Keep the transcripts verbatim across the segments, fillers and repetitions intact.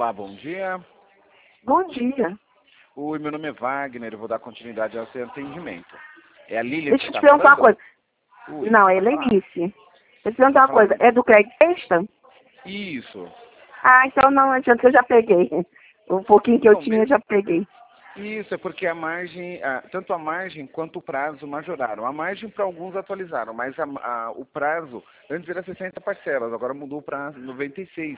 Olá, bom dia. Bom dia. Oi, meu nome é Wagner, eu vou dar continuidade ao seu atendimento. É a Lília Deixa que eu te está perguntar uma falando? coisa. Ui, Não, é pode falar. Lenice. Deixa eu te perguntar uma Fala coisa. comigo. É do Craigslist? Isso. Ah, então não adianta, eu já peguei. O pouquinho que eu Não, tinha, eu mesmo. já peguei. Isso, é porque a margem, a- tanto a margem quanto o prazo majoraram. A margem para alguns atualizaram, mas a- a- o prazo, antes era sessenta parcelas, agora mudou para noventa e seis.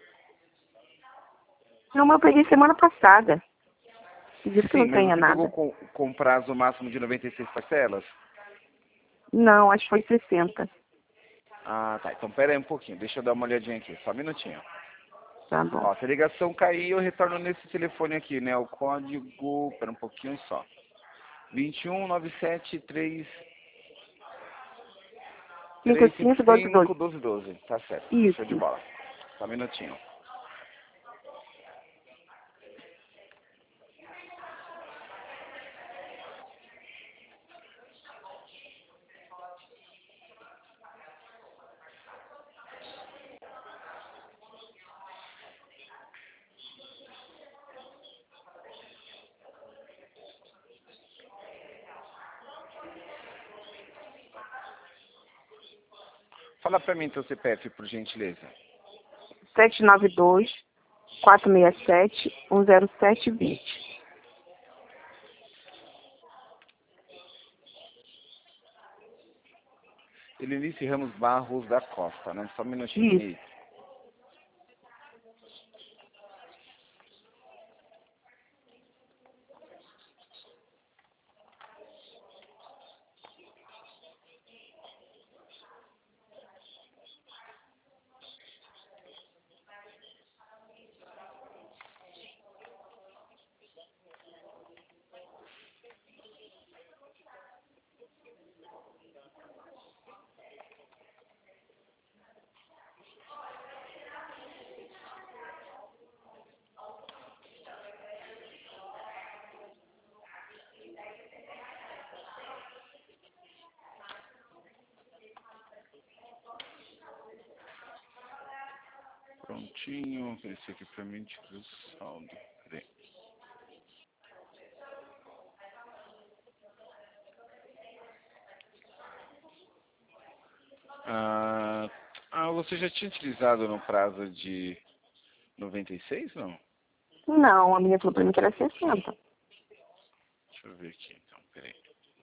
Não, mas eu peguei semana passada. Acredito que Sim, não mas tenha você pegou nada. com, com prazo máximo de noventa e seis parcelas? Não, acho que foi sessenta. Ah, tá. Então pera aí um pouquinho, deixa eu dar uma olhadinha aqui, só um minutinho. Tá bom. Ó, se a ligação cair, eu retorno nesse telefone aqui, né? O código, pera um pouquinho só. dois um nove sete três cinco cinco cinco doze doze. cinco um dois um dois. Tá certo. Show de Isso. bola. Só um minutinho. Fala pra mim teu C P F, por gentileza. sete nove dois, quatro seis sete, um zero sete dois zero. Elinice Ramos Barros da Costa, né? Só um minutinho, Isso. Elinice. Prontinho. Esse aqui pra mim tira o saldo. Peraí. Ah, ah, você já tinha utilizado no prazo de noventa e seis, não? Não, a minha falou pra mim que era sessenta. Deixa eu ver aqui, então. Peraí.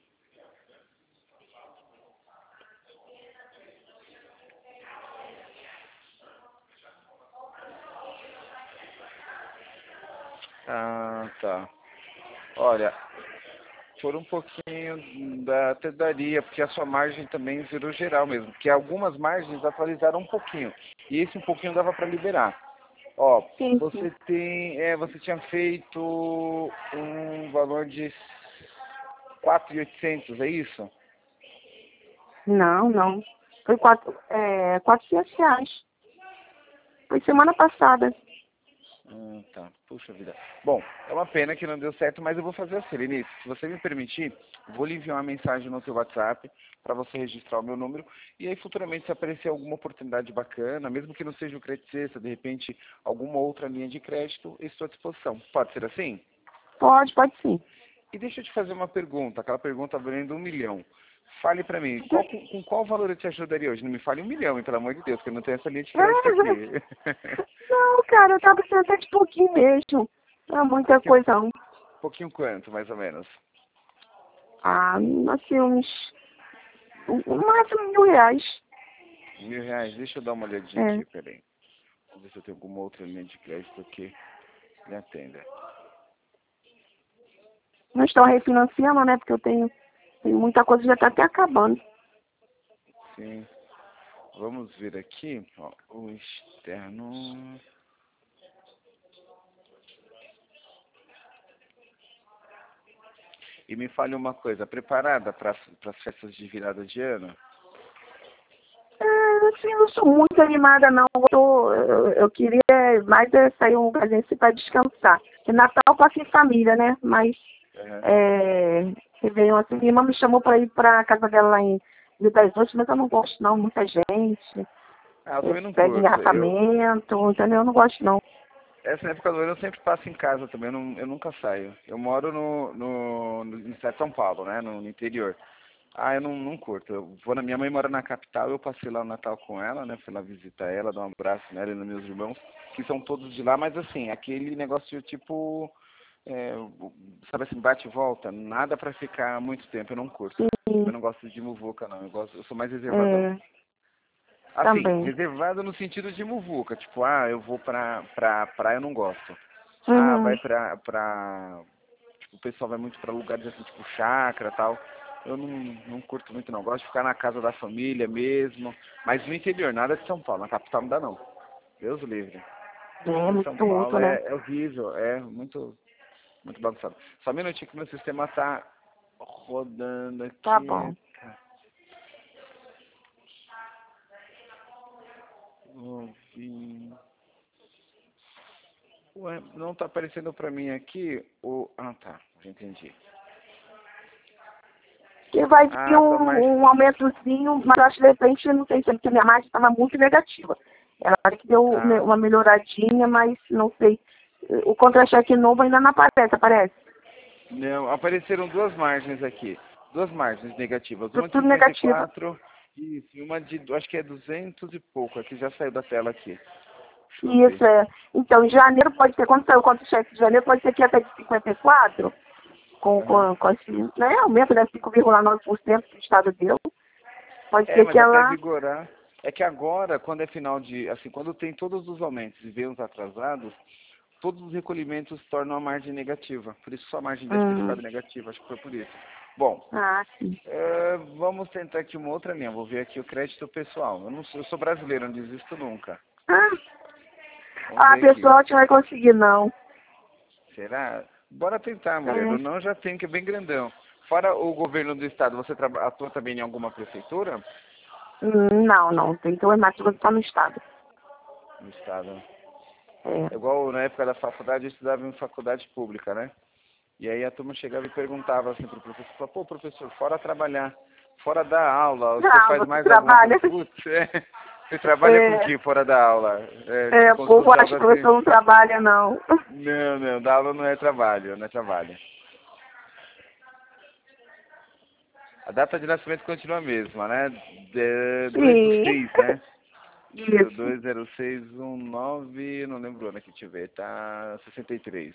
Ah, tá. Olha, por um pouquinho da, até daria, porque a sua margem também virou geral mesmo, porque algumas margens atualizaram um pouquinho, e esse um pouquinho dava para liberar. Ó, Sim, sim. você tem, é, você tinha feito um valor de quatro mil e oitocentos, é isso? Não, não. Foi quatro, é, quatrocentos reais. Foi semana passada. Hum, tá. Puxa vida. Bom, é uma pena que não deu certo, mas eu vou fazer assim, Lenice. Se você me permitir, vou lhe enviar uma mensagem no seu WhatsApp para você registrar o meu número. E aí, futuramente, se aparecer alguma oportunidade bacana, mesmo que não seja o crédito sexta, de repente, alguma outra linha de crédito, eu estou à disposição. Pode ser assim? Pode, pode sim. E deixa eu te fazer uma pergunta, aquela pergunta valendo um milhão. Fale para mim, qual, com, com qual valor eu te ajudaria hoje? Não me fale um milhão, hein, pelo amor de Deus, que eu não tenho essa linha de crédito aqui. Não, cara, eu tava precisando até de pouquinho mesmo. Não é muita pouquinho, coisa, não. pouquinho quanto, mais ou menos? Ah, assim, uns... um- um máximo mil reais. Mil reais, deixa eu dar uma olhadinha É. aqui, peraí. Vamos ver se eu tenho alguma outra linha de crédito que me atenda. Não estão refinanciando, né? Porque eu tenho, tenho muita coisa, já tá até acabando. Sim. Vamos ver aqui, ó, o externo. E me fale uma coisa, preparada para as festas de virada de ano? É, assim, eu não sou muito animada, não. Eu, tô- eu, eu queria mais é sair um lugarzinho assim pra descansar. Porque Natal eu passo em família, né? Mas, Uhum. é... Réveillon, assim, minha irmã me chamou pra ir pra casa dela lá em Rio das Ostras, mas eu não gosto, não. Muita gente. Ah, eu É, também não pega curto. Eu, engarrafamento, entendeu? Eu não gosto, não. essa época do ano eu sempre passo em casa também, eu, não, eu nunca saio. Eu moro no, no, no, no estado de São Paulo, né, no, no interior. Ah, eu não, não curto. Eu vou na, minha mãe mora na capital, eu passei lá no Natal com ela, né, fui lá visitar ela, dar um abraço nela e nos meus irmãos, que são todos de lá, mas assim, aquele negócio tipo, é, sabe assim, bate e volta, nada pra ficar muito tempo, eu não curto. Eu Sim, não gosto de muvuca, não, eu, gosto, eu sou mais reservadão. é, Assim, também. reservado no sentido de muvuca, tipo, ah, eu vou pra, pra praia, eu não gosto. Ah, vai Uhum. pra, pra, tipo, o pessoal vai muito pra lugares assim, tipo chácara e tal. Eu não, não curto muito não, gosto de ficar na casa da família mesmo, mas no interior, nada de São Paulo, na capital não dá não, Deus livre. É Em São muito Paulo alto, né? é, é horrível, é muito, muito bagunçado. Só um minutinho que meu sistema tá rodando Tá aqui. bom. Ouvi. Ué, não tá aparecendo pra mim aqui o... Ah, tá, já entendi. Que vai vir Ah, tá mais... um, um aumentozinho, mas acho que de repente, não sei se é porque a minha margem estava muito negativa. Ela acho que deu me- Ah, uma melhoradinha, mas não sei. O contra-cheque novo ainda não aparece, aparece. não, apareceram duas margens aqui. Duas margens negativas. Uma de Tudo negativo. cinquenta e quatro e e uma de, acho que é duzentos e pouco. Aqui já saiu da tela aqui. Deixa eu ver. Isso é. Então, em janeiro pode ser, quando saiu o contra-cheque de janeiro, pode ser que até de cinquenta e quatro, com, Aham. com, com esse né, aumento de cinco vírgula nove por cento que o Estado deu. Pode É, ser mas que até ela. vigorar. É que agora, quando é final de... Assim, quando tem todos os aumentos e vem os atrasados, todos os recolhimentos tornam a margem negativa. Por isso sua margem deve ter Hum, ficado negativa. Acho que foi por isso. Bom, ah, sim. é, vamos tentar aqui uma outra linha. Vou ver aqui o crédito pessoal. Eu, não sou, eu sou brasileiro, não desisto nunca. Ah, Vamos a ver aqui. pessoa não vai conseguir, não. Será? Bora tentar, mulher. O É. não já tem, que é bem grandão. Fora o governo do estado, você traba- atua também em alguma prefeitura? Hum, Não, não. Tem que o Matheus está no Estado. No estado. É. É igual na época da faculdade, eu estudava em faculdade pública, né? E aí a turma chegava e perguntava assim pro professor, falava, pô, professor, fora trabalhar, fora dar aula, você Não, faz você mais alguma coisa? trabalha. Putz, é. Você trabalha com o É, que fora da aula? É, é, tipo, o como se povo fosse acha algo que o assim. professor não trabalha, não. Não, não, dar aula não é trabalho, não é trabalho. A data de nascimento continua a mesma, né? De, dois do Sim. seis, né? Deixa eu ver, Isso. dois zero seis um nove, não lembro o ano aqui, deixa eu ver, tá sessenta e três.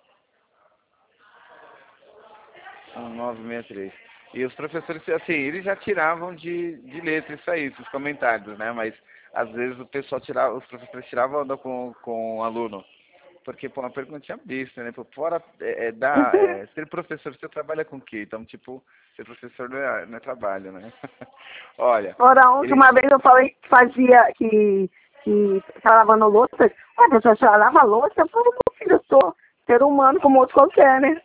um nove seis três. E os professores, assim, eles já tiravam de, de letra isso aí, esses comentários, né? Mas às vezes o pessoal tirava, os professores tiravam onda com, com o aluno. Porque, pô, uma perguntinha besta, né? Pô, fora é, é, da, é, ser professor, você trabalha com o quê? Então, tipo, ser professor não é, não é trabalho, né? Olha, Fora um que eles... uma vez eu falei que fazia, que, que estava lavando louça. Ah, professor, a senhora lava louça? Eu falei, meu filho, eu sou ser humano como outro qualquer, né?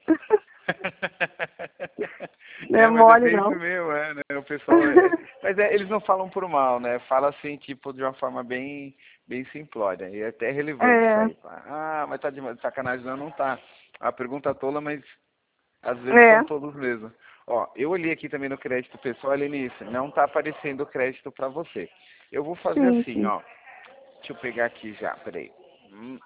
Não é É, mas é mole, bem isso não. mesmo, é, né? O pessoal é... Mas é, eles não falam por mal, né? Fala assim, tipo, de uma forma bem, bem simplória. E é até relevante isso É, aí. Ah, mas tá de sacanagem. Não, não tá. A pergunta tola, mas às vezes é, são tolos mesmo. Ó, eu olhei aqui também no crédito pessoal, Lenice, não tá aparecendo o crédito pra você. Eu vou fazer sim, assim, sim. ó. Deixa eu pegar aqui já, peraí. Hum.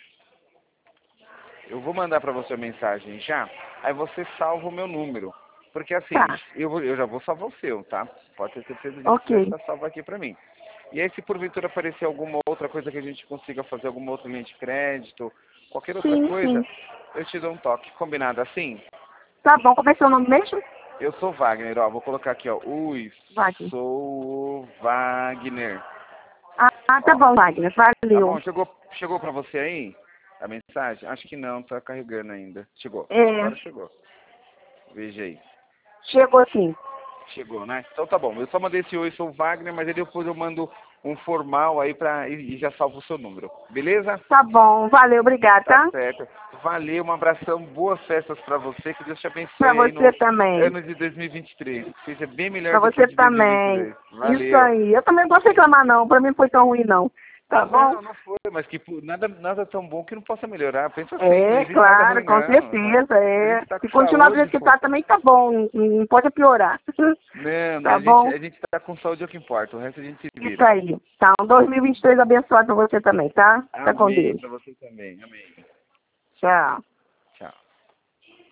Eu vou mandar para você a mensagem já, aí você salva o meu número. Porque assim, Tá, eu, vou- eu já vou salvar o seu, tá? Pode ter certeza disso que já ok. está salvo aqui para mim. E aí se porventura aparecer alguma outra coisa que a gente consiga fazer, alguma outra linha de crédito, qualquer outra Sim, coisa, sim. eu te dou um toque. Combinado assim? Tá bom, como é seu nome mesmo? Eu sou Wagner, ó, vou colocar aqui, ó. Ui, Wagner. sou o Wagner. Ah, ah, tá Ó, bom, Wagner. tá Valeu. bom, chegou, chegou para você aí a mensagem? Acho que não, tá carregando ainda. Chegou, É, agora chegou. Veja aí. chegou sim. Chegou, né? Então tá bom. Eu só mandei esse oi, sou o Wagner, mas aí depois eu mando um formal aí pra, e, e já salvo o seu número. Beleza? Tá bom, valeu, obrigado, Tá tá? certo. Valeu, um abração, boas festas pra você, que Deus te Pra abençoe aí você no também. ano de dois mil e vinte e três. Que seja bem melhor Pra do que o você de também. dois mil e vinte e dois. Isso Valeu. aí. Eu também não posso reclamar, não. Pra mim não foi tão ruim, não. Tá bom? Não, não foi, mas que pô, nada, nada tão bom que não possa melhorar. Pensa assim, É, não existe nada claro, ruim, com não. certeza, A é. gente tá com Se continuar do saúde, jeito que pô. tá, também tá bom, não, não pode piorar. Não, Tá a gente, bom? a gente tá com saúde é o que importa, o resto a gente se Isso vira. aí. Tá, um dois mil e vinte e três abençoado pra você também, tá? Fica com Amém, Deus. pra você também, amém. Tchau.